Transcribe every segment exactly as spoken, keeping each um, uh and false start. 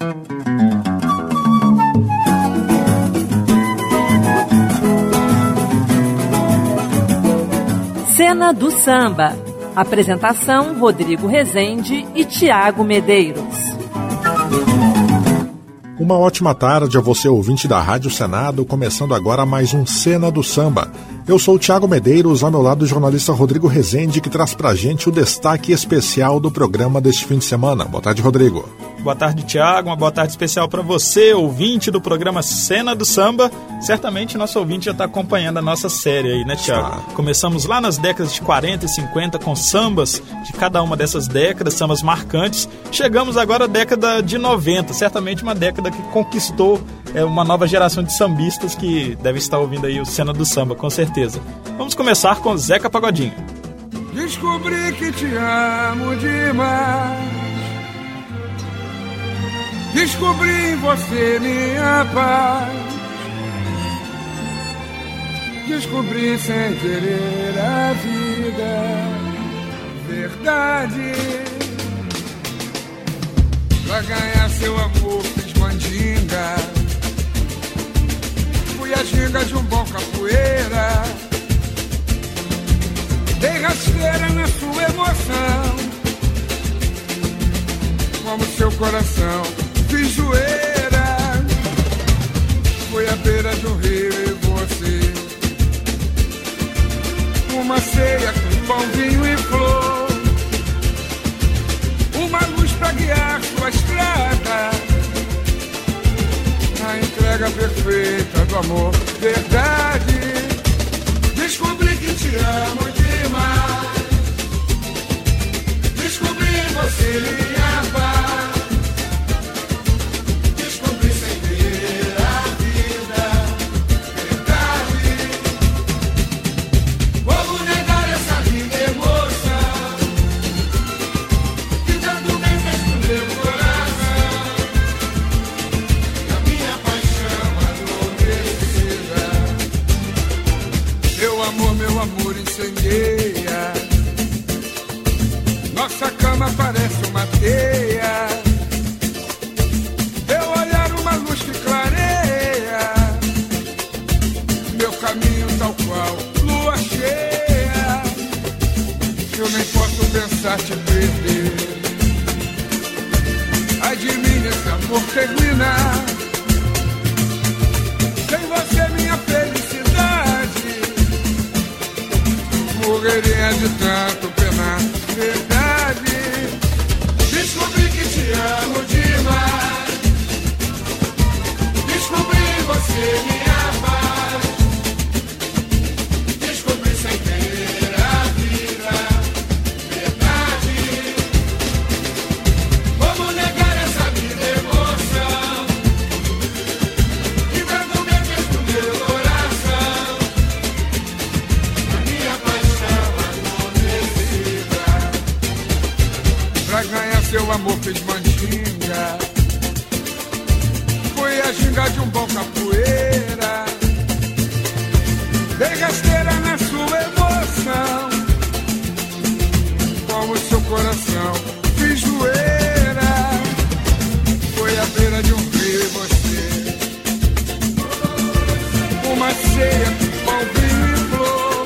Cena do Samba. Apresentação: Rodrigo Rezende e Tiago Medeiros. Uma ótima tarde a você, ouvinte da Rádio Senado, começando agora mais um Cena do Samba. Eu sou o Tiago Medeiros, ao meu lado o jornalista Rodrigo Rezende, que traz pra gente o destaque especial do programa deste fim de semana. Boa tarde, Rodrigo. Boa tarde, Tiago. Uma boa tarde especial para você, ouvinte do programa Cena do Samba. Certamente nosso ouvinte já está acompanhando a nossa série aí, né, Tiago? Ah. Começamos lá nas décadas de quarenta e cinquenta com sambas de cada uma dessas décadas, sambas marcantes. Chegamos agora à década de noventa, certamente uma década que conquistou é, uma nova geração de sambistas que deve estar ouvindo aí o Cena do Samba, com certeza. Vamos começar com Zeca Pagodinho. Descobri que te amo demais, descobri em você minha paz, descobri sem querer a vida, verdade. Pra ganhar seu amor fiz mandinga, fui a ginga de um bom capoeira, dei rasteira na sua emoção, como seu coração. Fiz zoeira, fui à beira do rio e você, uma ceia com pão, vinho e flor, uma luz pra guiar sua estrada, a entrega perfeita do amor, verdade. Descobri que te amo demais, descobri em você minha paz, nossa cama parece uma teia, teu olhar uma luz que clareia, meu caminho tal qual lua cheia, eu nem posso pensar te perder, ai de mim esse amor terminar, sem você minha felicidade, morreria de tanto penar, verdade. Descobri que te amo demais, descobri em você minha paz, descobri sem querer a vida, verdade. Como negar essa vida emoção, que dando beijos no meu coração, a minha paixão adormecida. Pra ganhar seu amor fiz mandinga, fui a ginga de um bom capoeira, dei rasteira na sua emoção, como seu coração. Fiz zoeira, foi à beira de um rio e você, uma ceia com pão, vinho e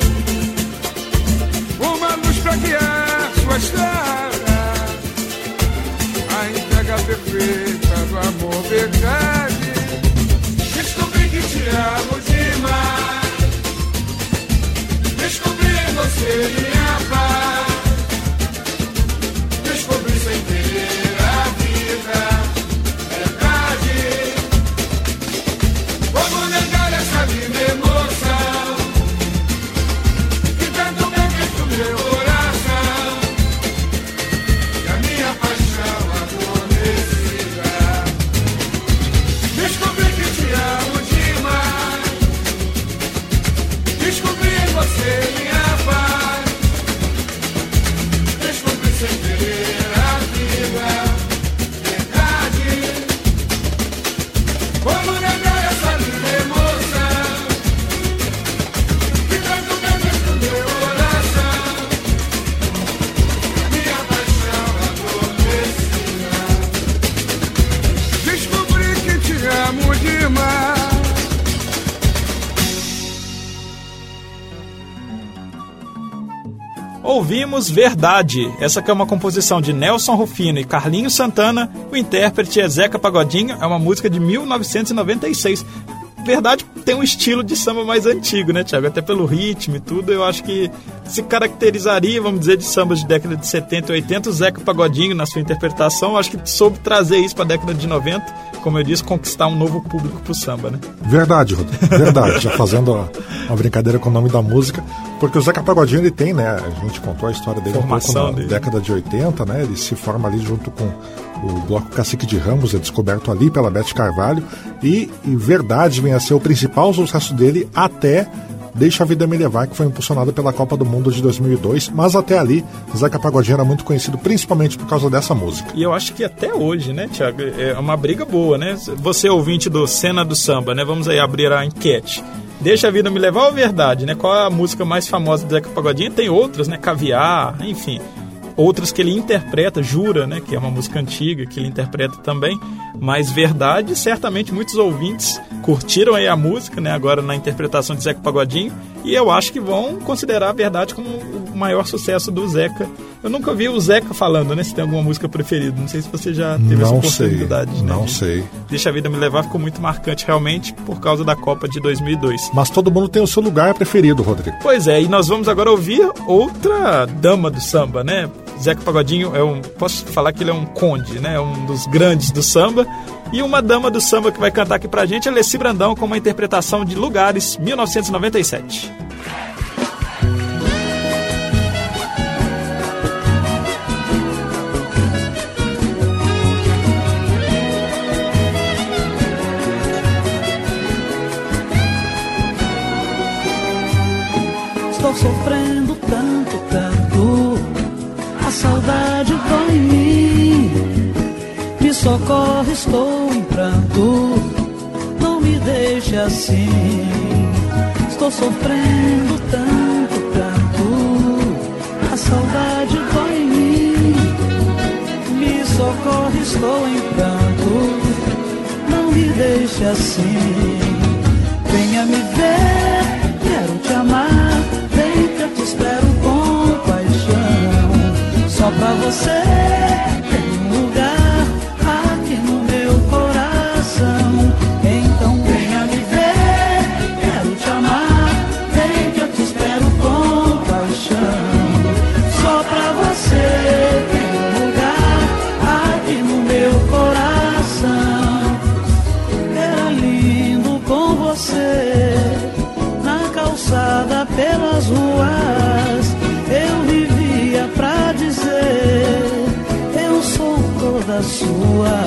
flor, uma luz pra guiar sua estrada, a entrega perfeita do amor, verdade. Ouvimos Verdade, essa que é uma composição de Nelson Rufino e Carlinhos Santana, o intérprete é Zeca Pagodinho, é uma música de mil novecentos e noventa e seis. Verdade, tem um estilo de samba mais antigo, né, Thiago? Até pelo ritmo e tudo, eu acho que se caracterizaria, vamos dizer, de sambas de década de setenta e oitenta, o Zeca Pagodinho, na sua interpretação, eu acho que soube trazer isso para a década de noventa, como eu disse, conquistar um novo público pro samba, né? Verdade, Rodrigo, verdade. Já fazendo uma brincadeira com o nome da música, porque o Zeca Pagodinho, ele tem, né, a gente contou a história dele Formação um pouco na dele. década de oitenta, né, ele se forma ali junto com o Bloco Cacique de Ramos, é descoberto ali pela Beth Carvalho, e, e Verdade vem a ser o principal sucesso dele até Deixa a Vida Me Levar, que foi impulsionado pela Copa do Mundo de dois mil e dois, mas até ali, Zeca Pagodinho era muito conhecido principalmente por causa dessa música. E eu acho que até hoje, né, Thiago, é uma briga boa, né? Você, ouvinte do Cena do Samba, né, vamos aí abrir a enquete. Deixa a Vida Me Levar ou Verdade, né? Qual é a música mais famosa do Zeca Pagodinho? Tem outras, né? Caviar, enfim. Outras que ele interpreta, Jura, né, que é uma música antiga, que ele interpreta também, mas Verdade, certamente muitos ouvintes curtiram aí a música, né, agora na interpretação de Zeca Pagodinho, e eu acho que vão considerar a Verdade como o maior sucesso do Zeca. Eu nunca vi o Zeca falando, né, se tem alguma música preferida, não sei se você já teve não essa oportunidade. Sei, né, não de... sei. Deixa a Vida Me Levar ficou muito marcante realmente por causa da Copa de dois mil e dois. Mas todo mundo tem o seu lugar preferido, Rodrigo. Pois é, e nós vamos agora ouvir outra dama do samba, né? Zeca Pagodinho é um, posso falar que ele é um conde, né? Um dos grandes do samba. E uma dama do samba que vai cantar aqui pra gente é Leci Brandão com uma interpretação de Lugares, mil novecentos e noventa e sete. Estou sofrendo tanto, tanto, a saudade dói em mim. Me socorre, estou em pranto, não me deixe assim. Estou sofrendo tanto, tanto, a saudade dói em mim. Me socorre, estou em pranto, não me deixe assim. Venha me ver, quero te amar. Vem que eu te espero com paixão. Só pra você tem um lugar aqui no meu coração. Então venha me ver, quero te amar. Vem que eu te espero com paixão. Só pra você tem um lugar aqui no meu coração. Era lindo com você na calçada, pelas ruas, eu vivia pra dizer, eu sou toda sua.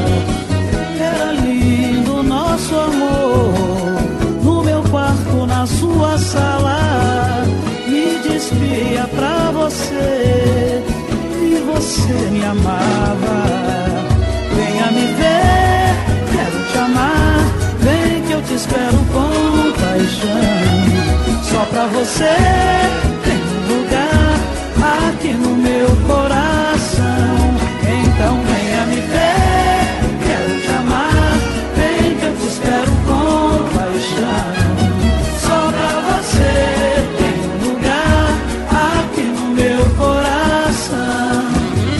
Era lindo nosso amor, no meu quarto, na sua sala, me despia pra você, e você me amava. Venha me ver, quero te amar, vem que eu te espero com paixão. Só pra você tem um lugar aqui no meu coração. Então venha me ver, quero te amar, vem que eu te espero com paixão. Só pra você tem um lugar aqui no meu coração.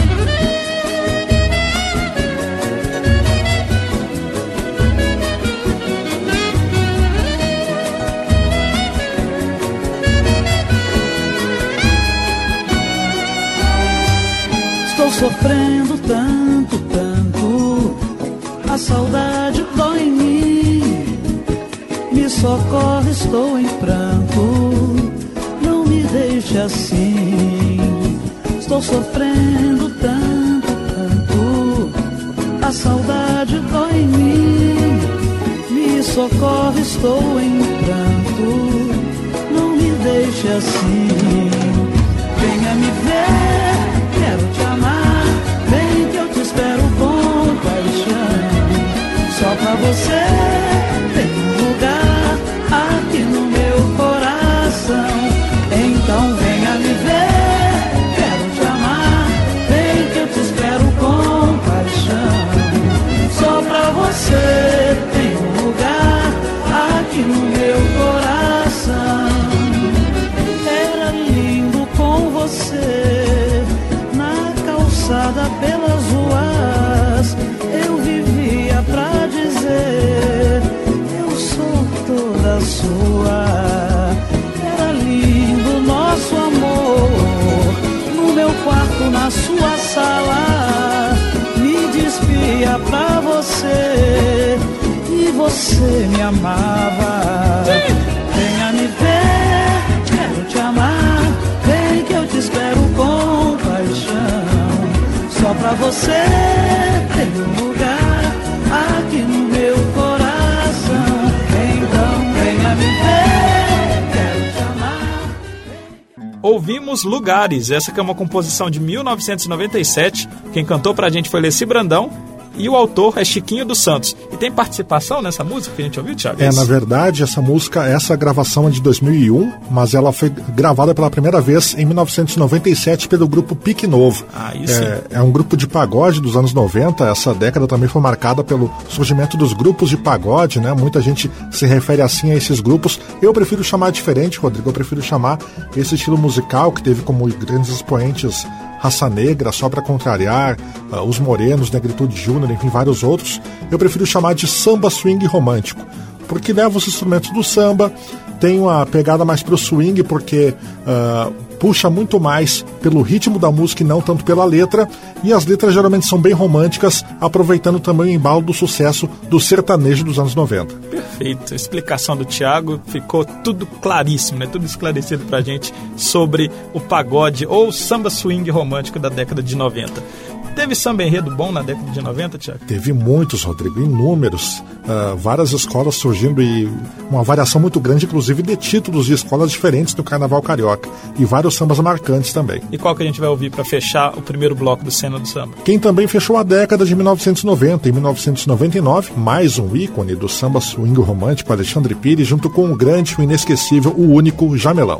Sofrendo tanto, tanto, a saudade dói em mim. Me socorre, estou em pranto, não me deixe assim. Estou sofrendo tanto, tanto, a saudade dói em mim. Me socorre, estou em pranto, não me deixe assim. Venha me ver, quero te amar. Vem que eu te espero com paixão. Só pra você tem um lugar aqui no meu coração. Então venha me ver, quero te amar. Vem que eu te espero com paixão. Só pra você tem um lugar aqui no meu coração. Era lindo com você pelas ruas, eu vivia pra dizer: eu sou toda sua. Era lindo nosso amor, no meu quarto, na sua sala, me despia pra você e você me amava. Venha me ver, quero te amar, vem que eu te espero com paixão. Só pra você tem um lugar aqui no meu coração. Então venha me ver, quero te amar. Ouvimos Lugares, essa que é uma composição de mil novecentos e noventa e sete. Quem cantou pra gente foi Leci Brandão e o autor é Chiquinho dos Santos. E tem participação nessa música que a gente ouviu, Thiago? É, na verdade, essa música, essa gravação é de dois mil e um, mas ela foi gravada pela primeira vez em mil novecentos e noventa e sete pelo grupo Pique Novo. Ah, isso. É, é um grupo de pagode dos anos noventa. Essa década também foi marcada pelo surgimento dos grupos de pagode, né? Muita gente se refere assim a esses grupos. Eu prefiro chamar diferente, Rodrigo. Eu prefiro chamar esse estilo musical que teve como grandes expoentes Raça Negra, Só Pra Contrariar, uh, Os Morenos, Negritude Júnior, enfim, vários outros. Eu prefiro chamar de samba swing romântico, porque leva os instrumentos do samba, tem uma pegada mais pro swing, porque uh, puxa muito mais pelo ritmo da música e não tanto pela letra, e as letras geralmente são bem românticas, aproveitando também o embalo do sucesso do sertanejo dos anos noventa. Perfeito, a explicação do Thiago ficou tudo claríssimo, né? Tudo esclarecido pra gente sobre o pagode ou samba swing romântico da década de noventa. Teve samba enredo bom na década de noventa, Thiago? Teve muitos, Rodrigo, inúmeros. Uh, várias escolas surgindo e uma variação muito grande, inclusive, de títulos de escolas diferentes do Carnaval Carioca. E vários sambas marcantes também. E qual que a gente vai ouvir para fechar o primeiro bloco do Cena do Samba? Quem também fechou a década de mil novecentos e noventa, em mil novecentos e noventa e nove, mais um ícone do samba swing romântico, Alexandre Pires, junto com o grande, o inesquecível, o único Jamelão.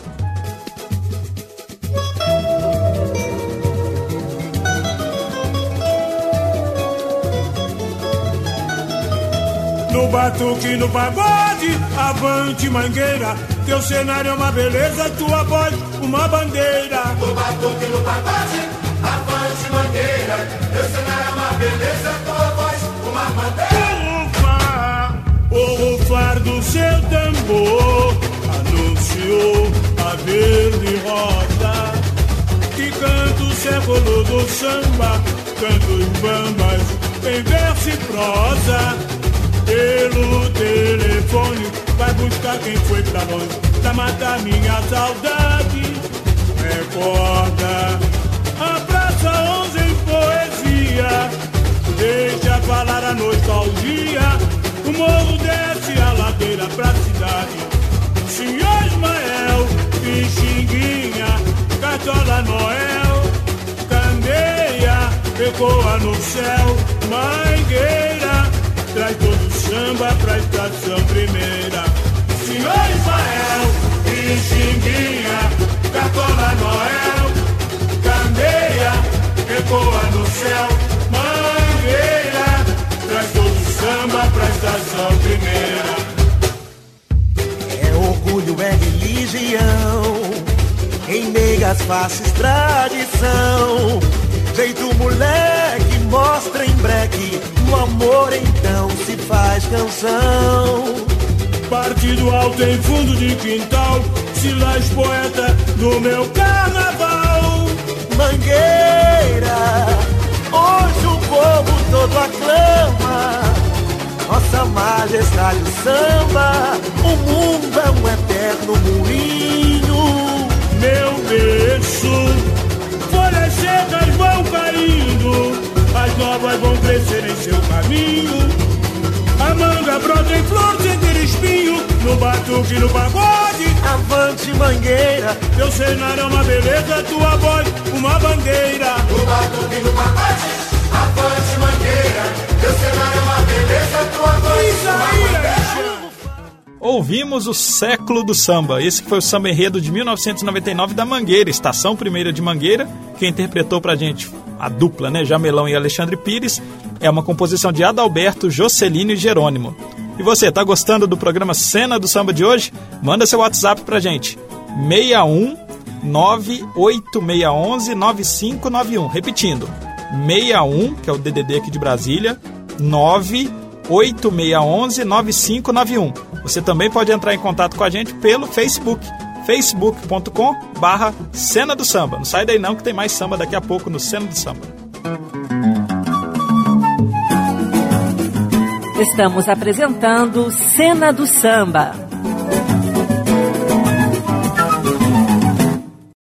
No batuque, no pagode, avante mangueira. Teu cenário é uma beleza, tua voz uma bandeira. No batuque, no pagode, avante mangueira. Teu cenário é uma beleza, tua voz uma bandeira. Ufa, o rufar do seu tambor anunciou a verde rosa. Que canta o século do samba, canta os bambas em verso e prosa. Pelo telefone vai buscar quem foi pra longe, pra matar minha saudade. Recorda a Praça onze em poesia, deixa falar a nostalgia. O morro desce a ladeira pra cidade. Senhor Ismael, Pixinguinha, Cartola Noel, Candeia, ecoa no céu. Mangueira traz todo o samba pra estação primeira. Senhor Ismael, Pixinguinha, Cartola Noel, Candeia, ecoa no céu. Mangueira traz todo o samba pra estação primeira. É orgulho, é religião, em meias faces tradição. Jeito moleque, mostra em breque, o amor então se faz canção. Partido alto em fundo de quintal, Silas poeta do meu carnaval. Mangueira, hoje o povo todo aclama Nossa Majestade o samba. O mundo é um eterno moinho. Meu berço, folhas secas vão caindo, as novas vão crescer em seu caminho. A manga brota em flor sem ter espinho, no batuque, no pagode, avante mangueira. Teu cenário é uma beleza, tua voz uma bandeira. No batuque, no pagode, avante mangueira. Teu cenário é uma beleza, tua voz uma bandeira. Ouvimos o século do samba. Esse foi o samba enredo de mil novecentos e noventa e nove da Mangueira, Estação Primeira de Mangueira. Quem interpretou pra gente a dupla, né, Jamelão e Alexandre Pires, é uma composição de Adalberto, Jocelino e Jerônimo. E você, tá gostando do programa Cena do Samba de hoje? Manda seu WhatsApp pra gente, seis um nove oito seis um um nove cinco nove um. Repetindo, seis um, que é o D D D aqui de Brasília, nove oito seis um um nove cinco nove um. Você também pode entrar em contato com a gente pelo Facebook, facebook ponto com barra Cena do Samba. Não sai daí não, que tem mais samba daqui a pouco no Cena do Samba. Estamos apresentando Cena do Samba.